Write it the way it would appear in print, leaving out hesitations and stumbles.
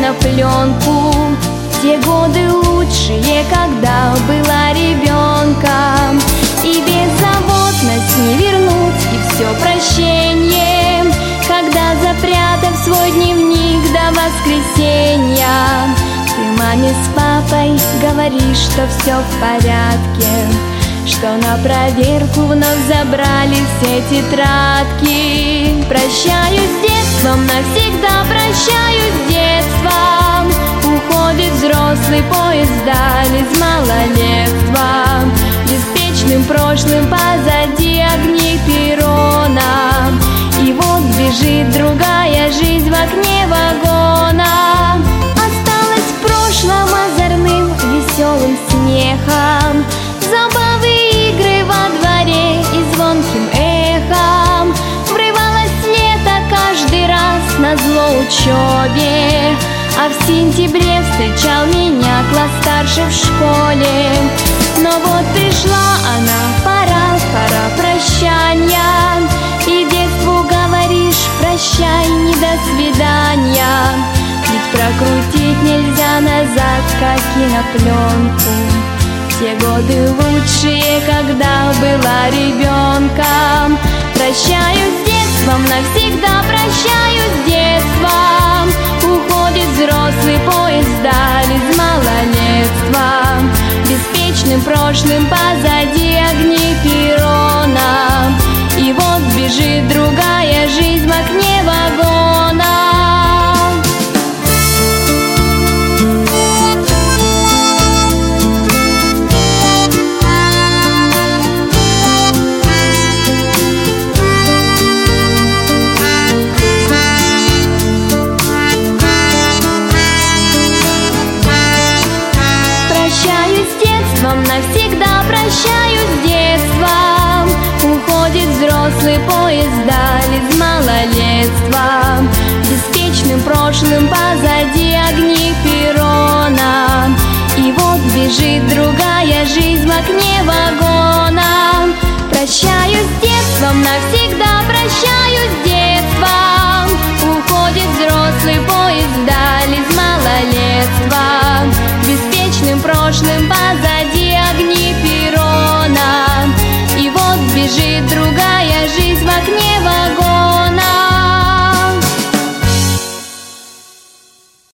кинопленку. Те годы лучшие, когда была ребенком. И беззаботность не вернуть, и все прощение, когда, запрятав свой дневник до воскресенья, ты маме с папой говоришь, что все в порядке, что на проверку вновь забрали все тетрадки. Прощаюсь с детством, навсегда прощаюсь с детством. Уходит взрослый поезд вдаль из малолетства. Беспечным прошлым позади огни перрона. И вот бежит другая жизнь в окне вагона. Осталось в прошлом озорным веселым смехом, забавы, игры во дворе и звонким эхом. Врывалось лето каждый раз назло учебе, а в сентябре встречал меня класс старше в школе. Но вот пришла она, пора прощания, и детству говоришь прощай, не до свидания. Ведь прокрутить нельзя назад, как кинопленку. Те годы лучшие, когда была ребенком. Прощаюсь с детством, навсегда прощаюсь с детством. Уходит взрослый поезд вдаль из малолетства. Беспечным прошлым позади огни перрона. И вот бежит другая жизнь в окне вагона. Навсегда прощаюсь с детством. Уходит взрослый поезд вдаль из малолетства. Беспечным прошлым позади огни перрона. И вот бежит другая жизнь в окне вагона. Прощаюсь с детством, навсегда прощаюсь с детством. Уходит взрослый поезд вдаль из малолетства. Беспечным прошлым